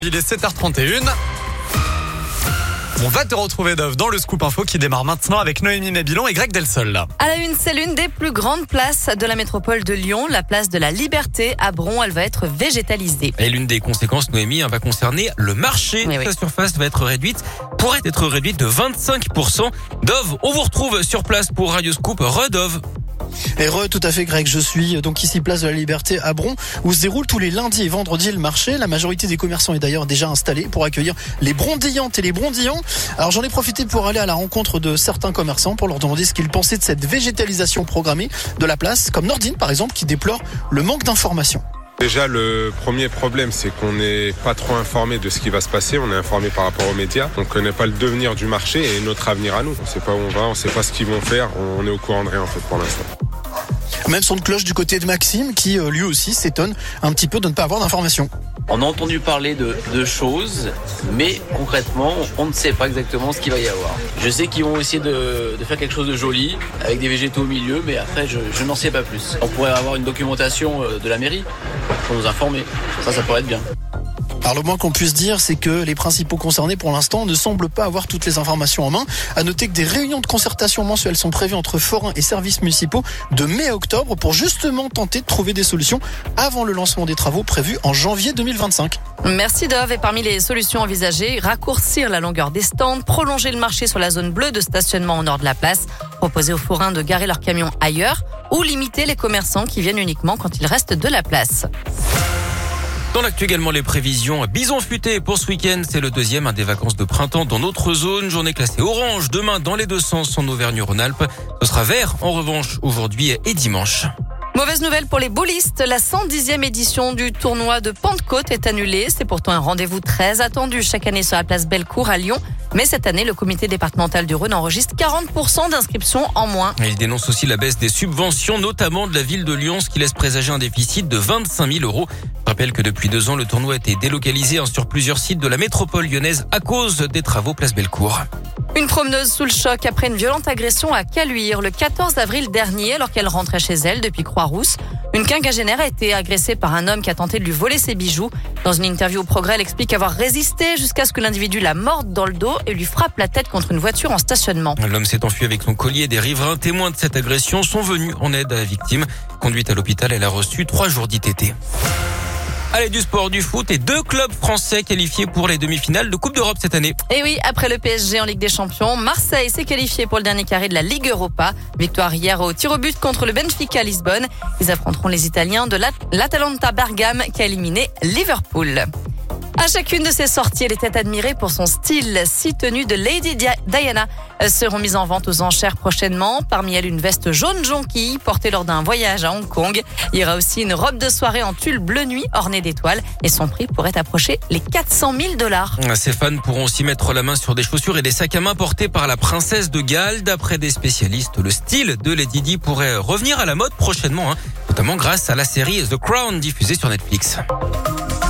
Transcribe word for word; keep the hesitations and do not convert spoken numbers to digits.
Il est sept heures trente et une. On va te retrouver Dove dans le Scoop Info qui démarre maintenant avec Noémie Mabilon et Greg Delsol. À la une, c'est l'une des plus grandes places de la métropole de Lyon, la place de la Liberté à Bron. Elle va être végétalisée. Et l'une des conséquences, Noémie, va concerner le marché. Oui, oui. Sa surface va être réduite, pourrait être réduite de vingt-cinq pour cent. Dove, on vous retrouve sur place pour Radio Scoop. Redove. Et re, tout à fait Greg, je suis donc ici place de la Liberté à Bron où se déroule tous les lundis et vendredis le marché. La majorité des commerçants est d'ailleurs déjà installée pour accueillir les brondillantes et les brondillants. Alors j'en ai profité pour aller à la rencontre de certains commerçants pour leur demander ce qu'ils pensaient de cette végétalisation programmée de la place, comme Nordine par exemple qui déplore le manque d'informations. Déjà, le premier problème, c'est qu'on n'est pas trop informé de ce qui va se passer. On est informé par rapport aux médias. On ne connaît pas le devenir du marché et notre avenir à nous. On ne sait pas où on va, on ne sait pas ce qu'ils vont faire. On est au courant de rien, en fait, pour l'instant. Même son de cloche du côté de Maxime qui, lui aussi, s'étonne un petit peu de ne pas avoir d'informations. On a entendu parler de, de choses, mais concrètement, on ne sait pas exactement ce qu'il va y avoir. Je sais qu'ils vont essayer de, de faire quelque chose de joli, avec des végétaux au milieu, mais après, je, je n'en sais pas plus. On pourrait avoir une documentation de la mairie pour nous informer. Ça, ça pourrait être bien. Alors le moins qu'on puisse dire, c'est que les principaux concernés pour l'instant ne semblent pas avoir toutes les informations en main. À noter que des réunions de concertation mensuelles sont prévues entre forains et services municipaux de mai à octobre pour justement tenter de trouver des solutions avant le lancement des travaux prévus en janvier deux mille vingt-cinq. Merci Dove. Et parmi les solutions envisagées, raccourcir la longueur des stands, prolonger le marché sur la zone bleue de stationnement au nord de la place, proposer aux forains de garer leurs camions ailleurs ou limiter les commerçants qui viennent uniquement quand il reste de la place. Dans l'actu également, les prévisions bison futé pour ce week-end. C'est le deuxième hein, des vacances de printemps dans notre zone. Journée classée orange demain dans les deux sens en Auvergne-Rhône-Alpes. Ce sera vert en revanche aujourd'hui et dimanche. Mauvaise nouvelle pour les bowlistes. La cent dixième édition du tournoi de Pentecôte est annulée. C'est pourtant un rendez-vous très attendu chaque année sur la place Bellecour à Lyon. Mais cette année, le comité départemental du Rhône enregistre quarante pour cent d'inscriptions en moins. Et il dénonce aussi la baisse des subventions, notamment de la ville de Lyon, ce qui laisse présager un déficit de vingt-cinq mille euros. Je rappelle que depuis deux ans, le tournoi a été délocalisé hein, sur plusieurs sites de la métropole lyonnaise à cause des travaux place Bellecour. Une promeneuse sous le choc après une violente agression à Caluire le quatorze avril dernier alors qu'elle rentrait chez elle depuis Croix-Rousse. Une quinquagénaire a été agressée par un homme qui a tenté de lui voler ses bijoux. Dans une interview au Progrès, elle explique avoir résisté jusqu'à ce que l'individu la morde dans le dos et lui frappe la tête contre une voiture en stationnement. L'homme s'est enfui avec son collier. Des riverains témoins de cette agression sont venus en aide à la victime. Conduite à l'hôpital, elle a reçu trois jours d'I T T. Allez, du sport, du foot et deux clubs français qualifiés pour les demi-finales de Coupe d'Europe cette année. Et oui, après le P S G en Ligue des Champions, Marseille s'est qualifié pour le dernier carré de la Ligue Europa. Victoire hier au tir au but contre le Benfica Lisbonne. Ils affronteront les Italiens de l'Atalanta Bergame qui a éliminé Liverpool. À chacune de ses sorties, elle était admirée pour son style. Six tenues de Lady Diana seront mises en vente aux enchères prochainement. Parmi elles, une veste jaune jonquille portée lors d'un voyage à Hong Kong. Il y aura aussi une robe de soirée en tulle bleu nuit ornée d'étoiles et son prix pourrait approcher les quatre cent mille dollars. Ses fans pourront aussi mettre la main sur des chaussures et des sacs à main portés par la princesse de Galles. D'après des spécialistes, le style de Lady Di pourrait revenir à la mode prochainement, hein, notamment grâce à la série The Crown diffusée sur Netflix.